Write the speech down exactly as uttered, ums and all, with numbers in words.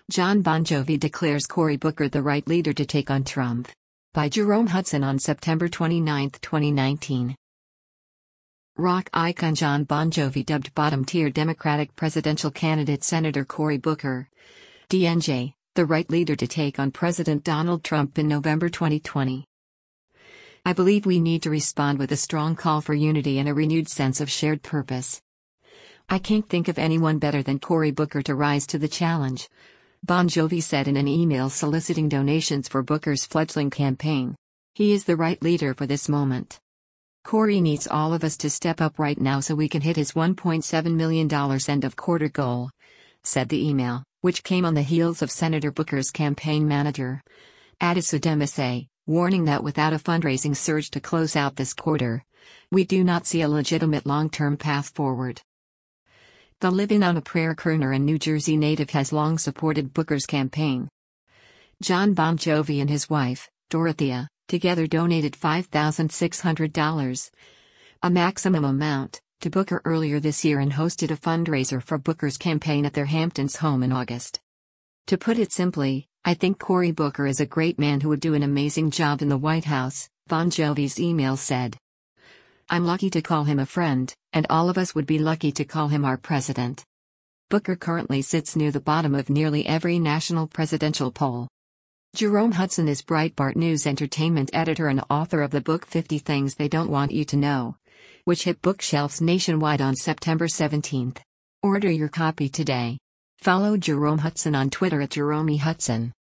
Jon Bon Jovi declares Cory Booker the right leader to take on Trump. By Jerome Hudson on September twenty-ninth, twenty nineteen. Rock icon Jon Bon Jovi dubbed bottom-tier Democratic presidential candidate Senator Cory Booker, D N J, the right leader to take on President Donald Trump in November twenty twenty. I believe we need to respond with a strong call for unity and a renewed sense of shared purpose. I can't think of anyone better than Cory Booker to rise to the challenge, Bon Jovi said in an email soliciting donations for Booker's fledgling campaign. He is the right leader for this moment. Cory needs all of us to step up right now so we can hit his one point seven million dollars end of quarter goal, said the email, which came on the heels of Senator Booker's campaign manager, Adisa Demasay, warning that without a fundraising surge to close out this quarter, we do not see a legitimate long-term path forward. The Living on a Prayer crooner and New Jersey native has long supported Booker's campaign. Jon Bon Jovi and his wife, Dorothea, together donated five thousand six hundred dollars, a maximum amount, to Booker earlier this year and hosted a fundraiser for Booker's campaign at their Hamptons home in August. To put it simply, I think Cory Booker is a great man who would do an amazing job in the White House, Bon Jovi's email said. I'm lucky to call him a friend, and all of us would be lucky to call him our president. Booker currently sits near the bottom of nearly every national presidential poll. Jerome Hudson is Breitbart News entertainment editor and author of the book fifty Things They Don't Want You to Know, which hit bookshelves nationwide on September seventeenth. Order your copy today. Follow Jerome Hudson on Twitter at Jerome Hudson.